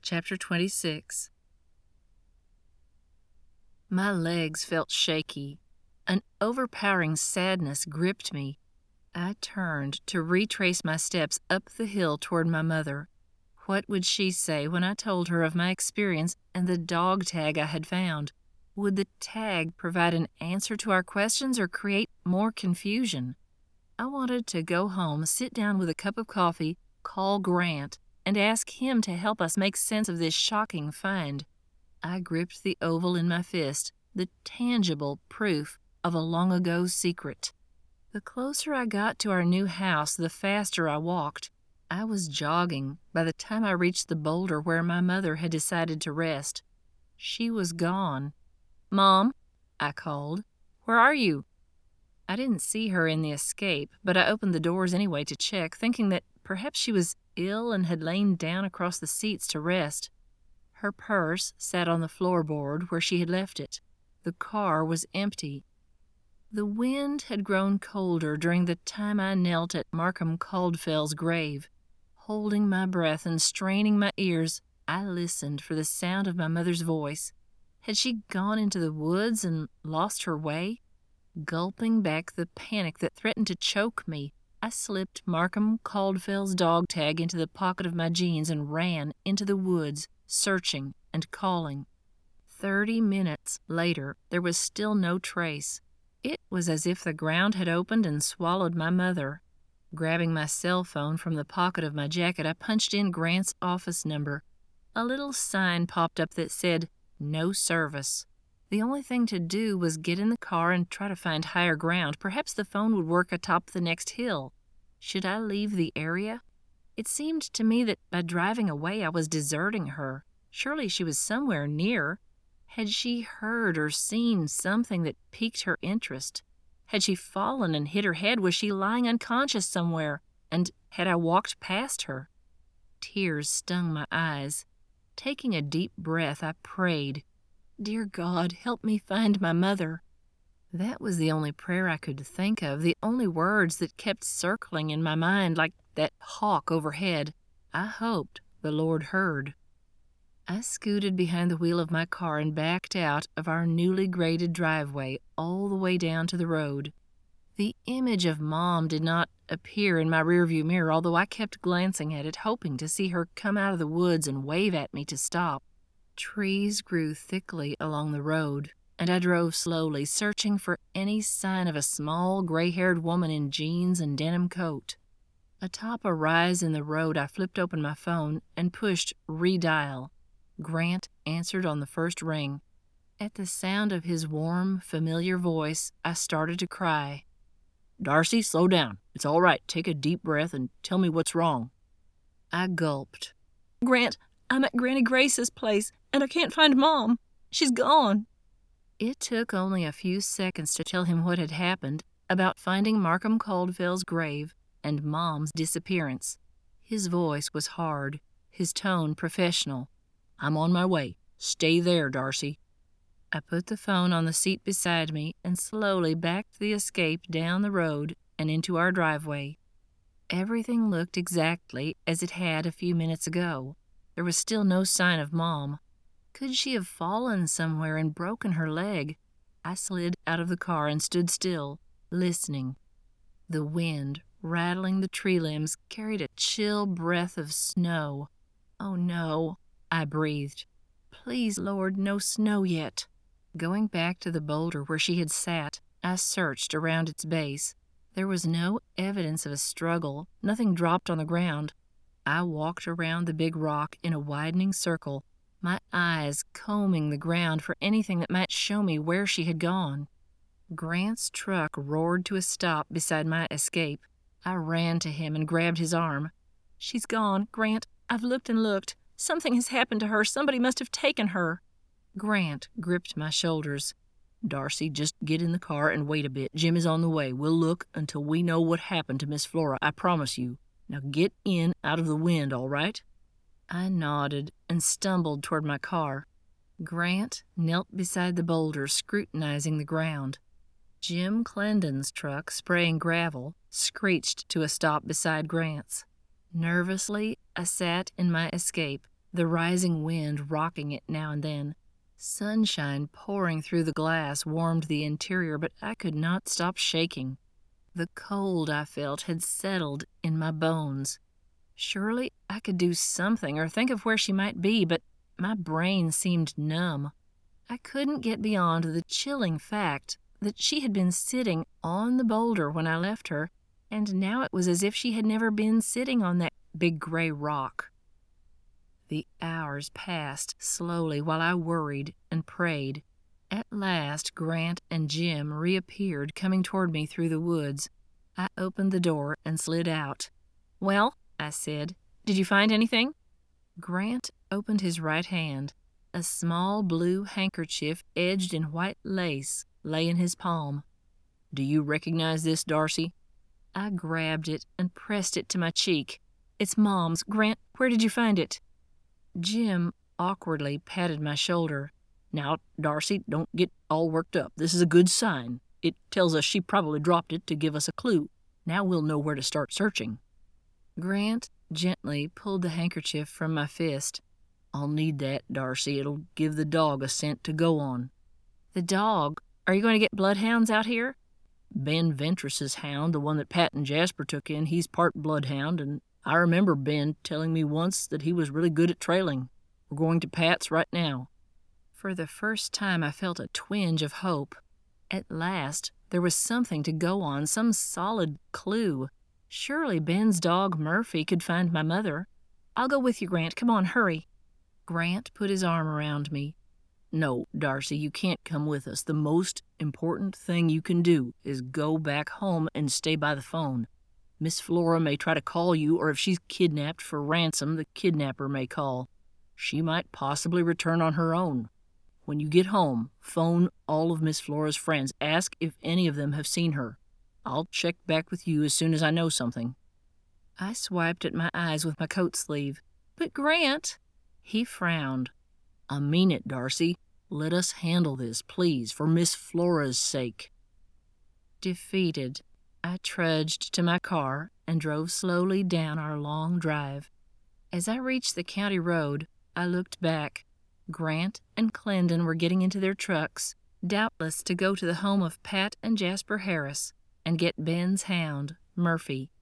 Chapter 26. My legs felt shaky. An overpowering sadness gripped me. I turned to retrace my steps up the hill toward my mother. What would she say when I told her of my experience and the dog tag I had found? Would the tag provide an answer to our questions or create more confusion? I wanted to go home, sit down with a cup of coffee, call Grant, and ask him to help us make sense of this shocking find. I gripped the oval in my fist, the tangible proof of a long-ago secret. The closer I got to our new house, the faster I walked. I was jogging by the time I reached the boulder where my mother had decided to rest. She was gone. "Mom," I called. "Where are you?" I didn't see her in the escape, but I opened the doors anyway to check, thinking that perhaps she was ill and had lain down across the seats to rest. Her purse sat on the floorboard where she had left it. The car was empty. The wind had grown colder during the time I knelt at Markham Caldwell's grave. Holding my breath and straining my ears, I listened for the sound of my mother's voice. Had she gone into the woods and lost her way? Gulping back the panic that threatened to choke me, I slipped Markham Caldwell's dog tag into the pocket of my jeans and ran into the woods, searching and calling. 30 minutes later, there was still no trace. It was as if the ground had opened and swallowed my mother. Grabbing my cell phone from the pocket of my jacket, I punched in Grant's office number. A little sign popped up that said, "No service." The only thing to do was get in the car and try to find higher ground. Perhaps the phone would work atop the next hill. Should I leave the area? It seemed to me that by driving away I was deserting her. Surely she was somewhere near. Had she heard or seen something that piqued her interest? Had she fallen and hit her head? Was she lying unconscious somewhere? And had I walked past her? Tears stung my eyes. Taking a deep breath, I prayed, "Dear God, help me find my mother." That was the only prayer I could think of, the only words that kept circling in my mind like that hawk overhead. I hoped the Lord heard. I scooted behind the wheel of my car and backed out of our newly graded driveway all the way down to the road. The image of Mom did not appear in my rearview mirror, although I kept glancing at it, hoping to see her come out of the woods and wave at me to stop. Trees grew thickly along the road, and I drove slowly, searching for any sign of a small, gray-haired woman in jeans and denim coat. Atop a rise in the road, I flipped open my phone and pushed redial. Grant answered on the first ring. At the sound of his warm, familiar voice, I started to cry. "Darcy, slow down. It's all right. Take a deep breath and tell me what's wrong." I gulped. "Grant, I'm at Granny Grace's place, and I can't find Mom. She's gone." It took only a few seconds to tell him what had happened, about finding Markham Caldwell's grave and Mom's disappearance. His voice was hard, his tone professional. "I'm on my way. Stay there, Darcy." I put the phone on the seat beside me and slowly backed the Escape down the road and into our driveway. Everything looked exactly as it had a few minutes ago. There was still no sign of Mom. Could she have fallen somewhere and broken her leg? I slid out of the car and stood still, listening. The wind, rattling the tree limbs, carried a chill breath of snow. "Oh no," I breathed. "Please, Lord, no snow yet." Going back to the boulder where she had sat, I searched around its base. There was no evidence of a struggle, nothing dropped on the ground. I walked around the big rock in a widening circle, my eyes combing the ground for anything that might show me where she had gone. Grant's truck roared to a stop beside my Escape. I ran to him and grabbed his arm. "She's gone, Grant. I've looked and looked. Something has happened to her. Somebody must have taken her." Grant gripped my shoulders. "Darcy, just get in the car and wait a bit. Jim is on the way. We'll look until we know what happened to Miss Flora, I promise you. Now get in out of the wind, all right?" I nodded and stumbled toward my car. Grant knelt beside the boulder, scrutinizing the ground. Jim Clendon's truck, spraying gravel, screeched to a stop beside Grant's. Nervously, I sat in my Escape, the rising wind rocking it now and then. Sunshine pouring through the glass warmed the interior, but I could not stop shaking. The cold I felt had settled in my bones. Surely I could do something or think of where she might be, but my brain seemed numb. I couldn't get beyond the chilling fact that she had been sitting on the boulder when I left her, and now it was as if she had never been sitting on that big gray rock. The hours passed slowly while I worried and prayed. At last, Grant and Jim reappeared, coming toward me through the woods. I opened the door and slid out. "Well," I said, "did you find anything?" Grant opened his right hand. A small blue handkerchief edged in white lace lay in his palm. "Do you recognize this, Darcy?" I grabbed it and pressed it to my cheek. "It's Mom's. Grant, where did you find it?" Jim awkwardly patted my shoulder. "Now, Darcy, don't get all worked up. This is a good sign. It tells us she probably dropped it to give us a clue. Now we'll know where to start searching." Grant gently pulled the handkerchief from my fist. "I'll need that, Darcy. It'll give the dog a scent to go on." "The dog? Are you going to get bloodhounds out here?" "Ben Ventress's hound, the one that Pat and Jasper took in, he's part bloodhound, and I remember Ben telling me once that he was really good at trailing. We're going to Pat's right now." For the first time I felt a twinge of hope. At last there was something to go on, some solid clue. Surely Ben's dog Murphy could find my mother. "I'll go with you, Grant. Come on, hurry." Grant put his arm around me. "No, Darcy, you can't come with us. The most important thing you can do is go back home and stay by the phone. Miss Flora may try to call you, or if she's kidnapped for ransom, the kidnapper may call. She might possibly return on her own. When you get home, phone all of Miss Flora's friends. Ask if any of them have seen her. I'll check back with you as soon as I know something." I swiped at my eyes with my coat sleeve. "But Grant—" He frowned. "I mean it, Darcy. Let us handle this, please, for Miss Flora's sake." Defeated, I trudged to my car and drove slowly down our long drive. As I reached the county road, I looked back. Grant and Clendon were getting into their trucks, doubtless to go to the home of Pat and Jasper Harris and get Ben's hound, Murphy.